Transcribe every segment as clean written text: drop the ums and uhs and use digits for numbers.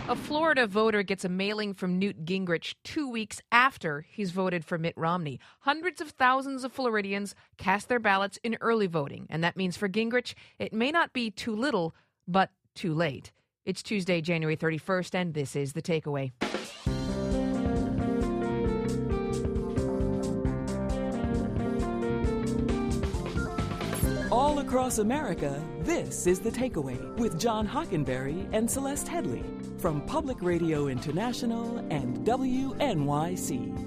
A Florida voter gets a mailing from Newt Gingrich 2 weeks after he's voted for Mitt Romney. Hundreds of thousands of Floridians cast their ballots in early voting, and that means for Gingrich, it may not be too little, but too late. It's Tuesday, January 31st, and this is The Takeaway. All across America, this is The Takeaway with John Hockenberry and Celeste Headley from Public Radio International and WNYC.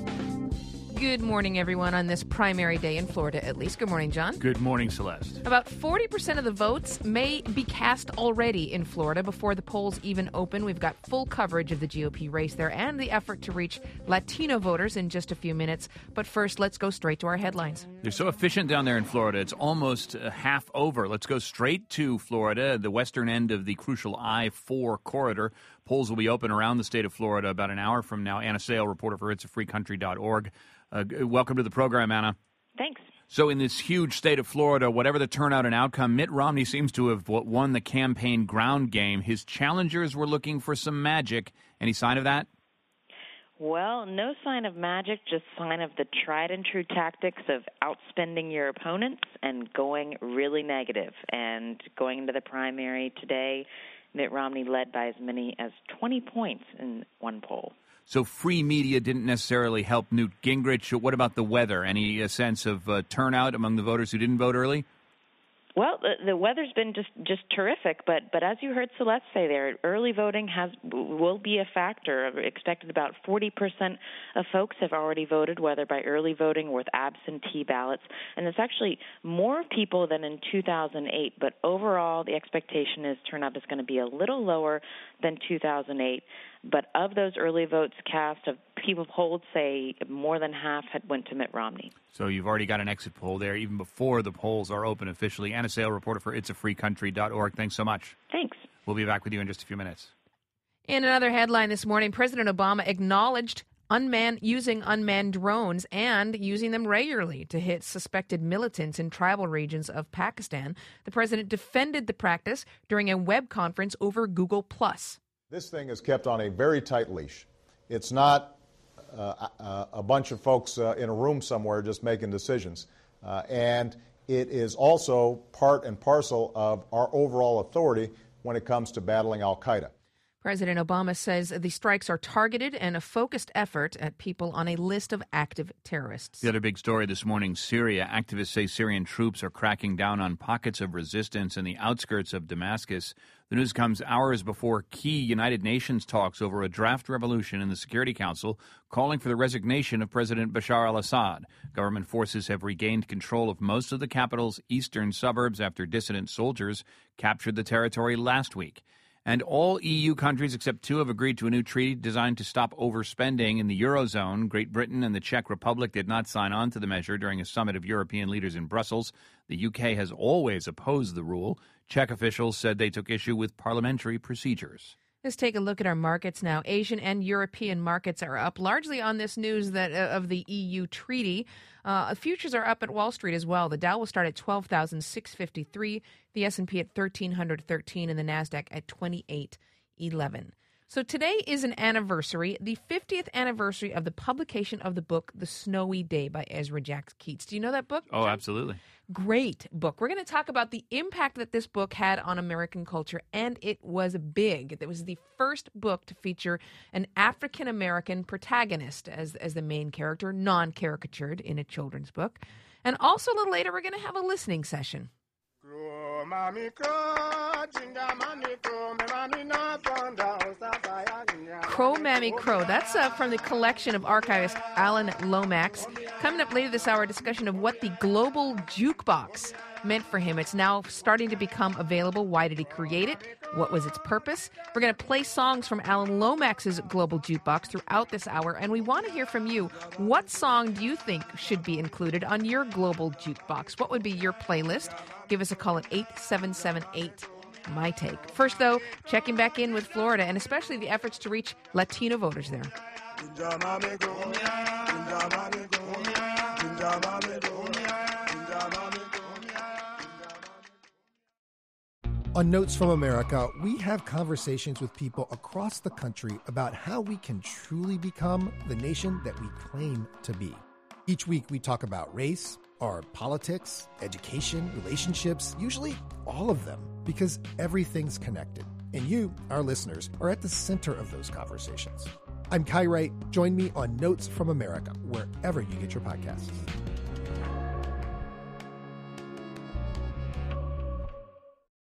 Good morning, everyone, on this primary day in Florida, at least. Good morning, John. Good morning, Celeste. About 40% of the votes may be cast already in Florida before the polls even open. We've got full coverage of the GOP race there and the effort to reach Latino voters in just a few minutes. But first, let's go straight to our headlines. They're so efficient down there in Florida. It's almost half over. Let's go straight to Florida, the western end of the crucial I-4 corridor. Polls will be open around the state of Florida about an hour from now. Anna Sale, reporter for itsafreecountry.org. Welcome to the program, Anna. Thanks. So in this huge state of Florida, whatever the turnout and outcome, Mitt Romney seems to have won the campaign ground game. His challengers were looking for some magic. Any sign of that? Well, no sign of magic, just sign of the tried and true tactics of outspending your opponents and going really negative. And going into the primary today, Mitt Romney led by as many as 20 points in one poll. So free media didn't necessarily help Newt Gingrich. What about the weather? Any sense of turnout among the voters who didn't vote early? Well, the weather's been just terrific, but as you heard Celeste say there, early voting will be a factor. Expected about 40% of folks have already voted, whether by early voting or with absentee ballots, and it's actually more people than in 2008. But overall, the expectation is turnout is going to be a little lower than 2008. But of those early votes cast, of people polled, say more than half went to Mitt Romney. So you've already got an exit poll there, even before the polls are open officially. Anna Sale, reporter for itsafreecountry.org. Thanks so much. Thanks. We'll be back with you in just a few minutes. In another headline this morning, President Obama acknowledged using unmanned drones and using them regularly to hit suspected militants in tribal regions of Pakistan. The president defended the practice during a web conference over Google+. This thing is kept on a very tight leash. It's not a bunch of folks in a room somewhere just making decisions. And it is also part and parcel of our overall authority when it comes to battling al-Qaeda. President Obama says the strikes are targeted and a focused effort at people on a list of active terrorists. The other big story this morning, Syria. Activists say Syrian troops are cracking down on pockets of resistance in the outskirts of Damascus. The news comes hours before key United Nations talks over a draft resolution in the Security Council calling for the resignation of President Bashar al-Assad. Government forces have regained control of most of the capital's eastern suburbs after dissident soldiers captured the territory last week. And all EU countries except two have agreed to a new treaty designed to stop overspending in the Eurozone. Great Britain and the Czech Republic did not sign on to the measure during a summit of European leaders in Brussels. The UK has always opposed the rule. Czech officials said they took issue with parliamentary procedures. Let's take a look at our markets now. Asian and European markets are up, largely on this news that of the EU treaty. Futures are up at Wall Street as well. The Dow will start at 12,653, the S&P at 1,313, and the NASDAQ at 2,811. So today is an anniversary, the 50th anniversary of the publication of the book, The Snowy Day by Ezra Jack Keats. Do you know that book? Oh, absolutely. Great book. We're going to talk about the impact that this book had on American culture, and it was big. It was the first book to feature an African-American protagonist as the main character, non-caricatured in a children's book. And also a little later, we're going to have a listening session. Crow, Mammy Crow. That's from the collection of archivist Alan Lomax. Coming up later this hour, a discussion of what the global jukebox meant for him. It's now starting to become available. Why did he create it? What was its purpose? We're going to play songs from Alan Lomax's global jukebox throughout this hour, and we want to hear from you. What song do you think should be included on your global jukebox? What would be your playlist? Give us a call at 8778 My Take. First, though, checking back in with Florida and especially the efforts to reach Latino voters there. On Notes from America, we have conversations with people across the country about how we can truly become the nation that we claim to be. Each week, we talk about race, our politics, education, relationships, usually all of them, because everything's connected. And you, our listeners, are at the center of those conversations. I'm Kai Wright. Join me on Notes from America, wherever you get your podcasts.